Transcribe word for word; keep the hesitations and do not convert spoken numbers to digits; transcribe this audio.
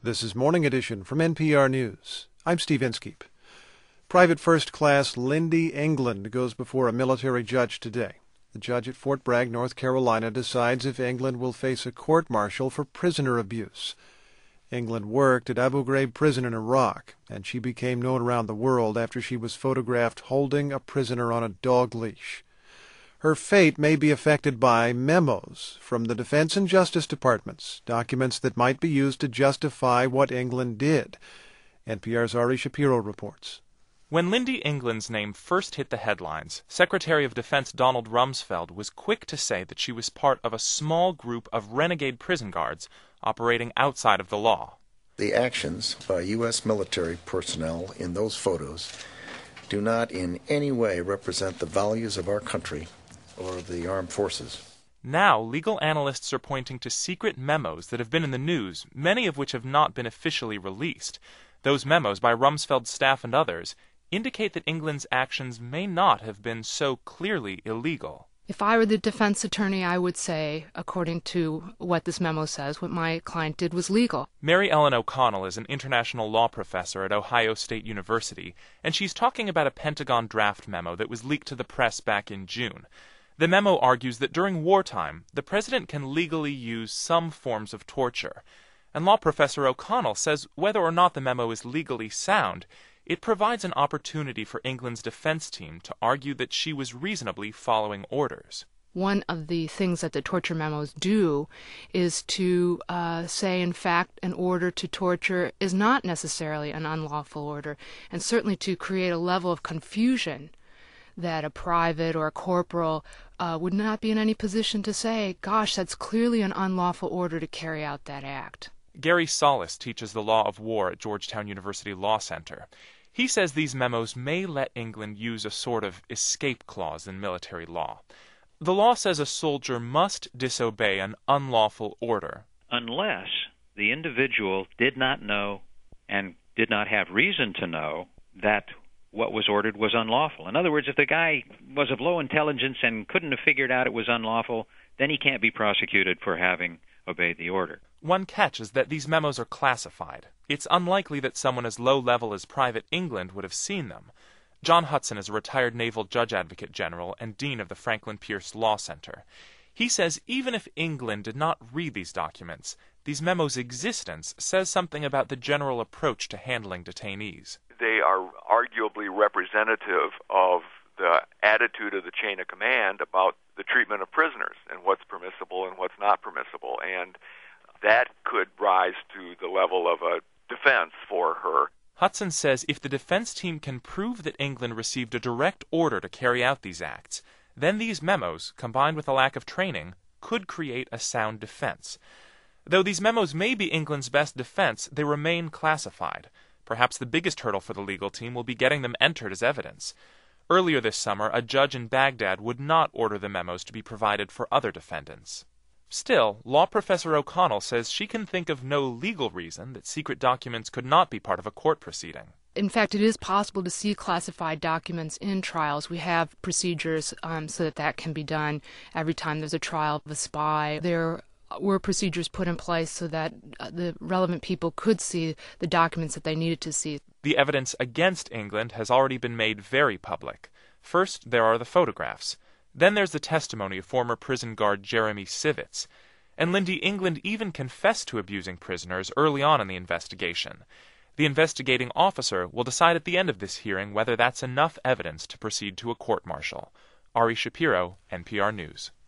This is Morning Edition from N P R News. I'm Steve Inskeep. Private First Class Lindy England goes before a military judge today. The judge at Fort Bragg, North Carolina, decides if England will face a court-martial for prisoner abuse. England worked at Abu Ghraib prison in Iraq, and she became known around the world after she was photographed holding a prisoner on a dog leash. Her fate may be affected by memos from the Defense and Justice Departments, documents that might be used to justify what England did. N P R's Ari Shapiro reports. When Lindy England's name first hit the headlines, Secretary of Defense Donald Rumsfeld was quick to say that she was part of a small group of renegade prison guards operating outside of the law. The actions by U S military personnel in those photos do not in any way represent the values of our country or the armed forces. Now, legal analysts are pointing to secret memos that have been in the news, many of which have not been officially released. Those memos by Rumsfeld's staff and others indicate that England's actions may not have been so clearly illegal. If I were the defense attorney, I would say, according to what this memo says, what my client did was legal. Mary Ellen O'Connell is an international law professor at Ohio State University, and she's talking about a Pentagon draft memo that was leaked to the press back in June. The memo argues that during wartime, the president can legally use some forms of torture. And law professor O'Connell says whether or not the memo is legally sound, it provides an opportunity for England's defense team to argue that she was reasonably following orders. One of the things that the torture memos do is to uh, say, in fact, an order to torture is not necessarily an unlawful order, and certainly to create a level of confusion that a private or a corporal uh, would not be in any position to say, gosh, that's clearly an unlawful order to carry out that act. Gary Solis teaches the law of war at Georgetown University Law Center. He says these memos may let England use a sort of escape clause in military law. The law says a soldier must disobey an unlawful order unless the individual did not know and did not have reason to know that what was ordered was unlawful. In other words, if the guy was of low intelligence and couldn't have figured out it was unlawful, then he can't be prosecuted for having obeyed the order. One catch is that these memos are classified. It's unlikely that someone as low-level as Private England would have seen them. John Hudson is a retired Naval Judge Advocate General and Dean of the Franklin Pierce Law Center. He says even if England did not read these documents, these memos' existence says something about the general approach to handling detainees. They are arguably representative of the attitude of the chain of command about the treatment of prisoners and what's permissible and what's not permissible. And that could rise to the level of a defense for her. Hudson says if the defense team can prove that England received a direct order to carry out these acts, then these memos, combined with a lack of training, could create a sound defense. Though these memos may be England's best defense, they remain classified. Perhaps the biggest hurdle for the legal team will be getting them entered as evidence. Earlier this summer, a judge in Baghdad would not order the memos to be provided for other defendants. Still, law professor O'Connell says she can think of no legal reason that secret documents could not be part of a court proceeding. In fact, it is possible to see classified documents in trials. We have procedures um, so that that can be done every time there's a trial of a spy. There were procedures put in place so that uh, the relevant people could see the documents that they needed to see. The evidence against England has already been made very public. First, there are the photographs. Then there's the testimony of former prison guard Jeremy Sivitz. And Lindy England even confessed to abusing prisoners early on in the investigation. The investigating officer will decide at the end of this hearing whether that's enough evidence to proceed to a court-martial. Ari Shapiro, N P R News.